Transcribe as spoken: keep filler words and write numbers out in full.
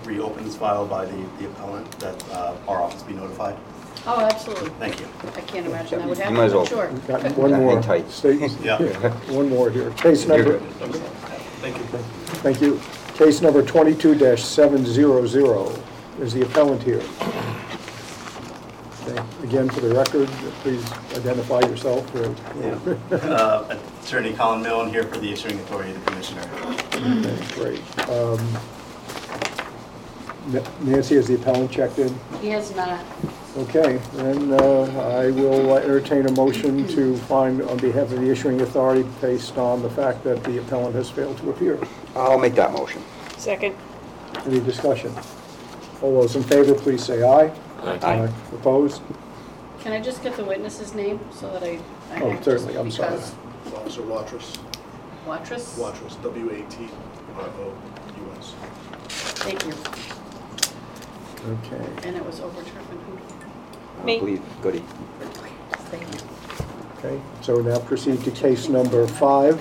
reopen this file by the the appellant, that uh, our office be notified? Oh, absolutely. Thank you. I can't imagine that would You happen, might as well. but sure. We've got one Yeah, hang more. tight. State- Yeah. One more here. Case You're number, good. Thank you. thank you. Case number twenty-two seven hundred. Is the appellant here? Okay. Again, for the record, please identify yourself. Yeah. Uh, Attorney Colin Milne here for the issuing authority of the Commissioner. Okay, great. Um, Nancy, has the appellant checked in? He has not. Okay, then uh, I will entertain a motion to find on behalf of the issuing authority based on the fact that the appellant has failed to appear. I'll make that motion. Second. Any discussion? All those in favor, please say aye. Aye. Opposed? Can I just get the witness's name so that I... I Oh, have- certainly, I'm sorry. because- Officer Watrous, Watrous? Watrous, W A T R O U S. Thank you. Okay, And it was overturned. I Me. believe, Goody. Thank you. okay. So now proceed to case number five.